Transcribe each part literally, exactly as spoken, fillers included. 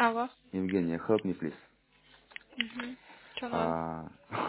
Алло. Евгения, help me, please. Угу. Что надо? А,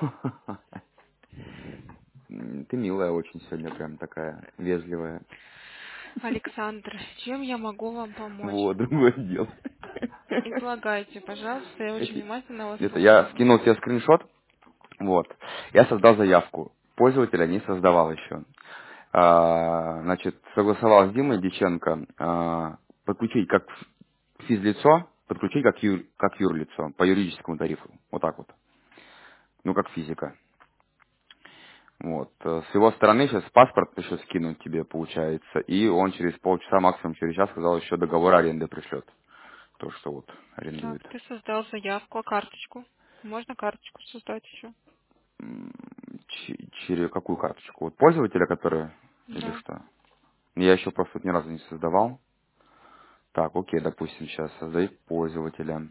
м, Ты милая очень сегодня, прям такая вежливая. Александр, чем я могу вам помочь? Вот, другое дело. Излагайте, пожалуйста, я очень Эти- внимательно вас Это я слушаю. скинул тебе скриншот. Вот. Я создал заявку. Пользователя не создавал еще. А, Значит, согласовал с Димой Диченко а, подключить как физлицо, подключить как, ю- как юрлицо по юридическому тарифу. Вот так вот. Ну, как физика. Вот. э, С его стороны сейчас паспорт еще скинуть тебе получается, и он через полчаса, максимум через час, сказал, еще договор аренды пришлет. То, что вот арендует. Так, ты создал заявку, а карточку? Можно карточку создать еще? М, ч- Через какую карточку? Вот пользователя, который или Да. что? Я еще просто вот ни разу не создавал. Так, окей, допустим, сейчас создай пользователя.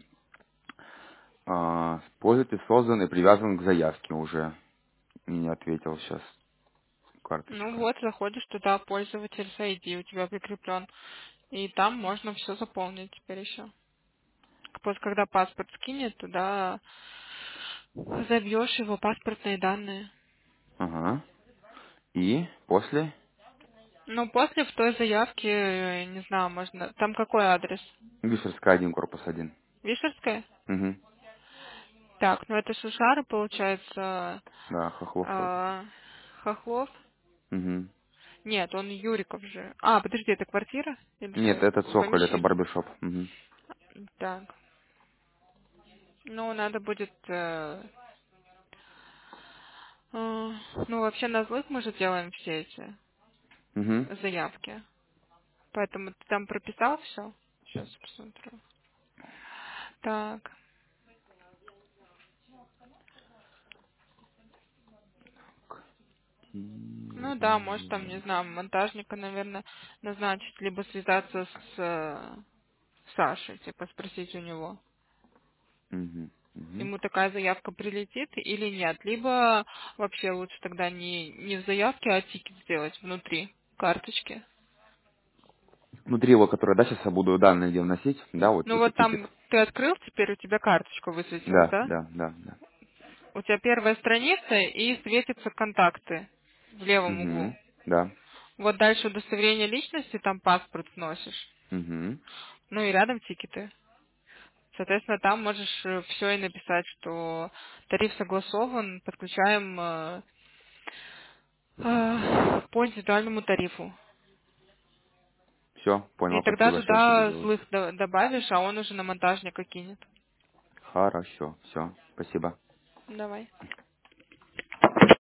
А, пользователь создан и привязан к заявке уже. Не ответил сейчас Ну карточка. вот, заходишь туда, пользователь с ай ди у тебя прикреплен. И там можно все заполнить теперь еще. После когда паспорт скинет, туда забьешь его паспортные данные. Ага. И после Ну, после в той заявке, э, не знаю, можно... Там какой адрес? Вишерская один, корпус один. Вишерская? Угу. Так, ну это Шушара, получается, Да, Хохлов тоже. а, Хохлов. Угу. Нет, он Юриков же. А, подожди, это квартира или Нет, что? это Цоколь, это Помещение. барбершоп. Угу. Так, ну надо будет... э, э, ну, вообще на злых мы же делаем все эти Угу. заявки. Поэтому ты там прописал все? Сейчас посмотрю. Так, ну да, может там, не знаю, монтажника, наверное, назначить, либо связаться с э, Сашей, типа спросить у него. Угу. Угу. Ему такая заявка прилетит или нет. Либо вообще лучше тогда не, не в заявке, а тикет сделать внутри карточки. Внутри его, который, да, сейчас я буду данные где вносить, да, вот Ну это вот тикет. там ты открыл, теперь у тебя карточка высветилась, Да, да? да, да, да. У тебя первая страница и светятся контакты в левом Угу. углу. Да. Вот дальше удостоверение личности, там паспорт сносишь. Угу. Ну и рядом тикеты. Соответственно, там можешь все и написать, что тариф согласован, подключаем э, э, по индивидуальному тарифу. Все, И понял, тогда спасибо, сейчас буду туда делать. злых до- добавишь, а он уже на монтажника кинет. Хорошо, все, спасибо. Давай.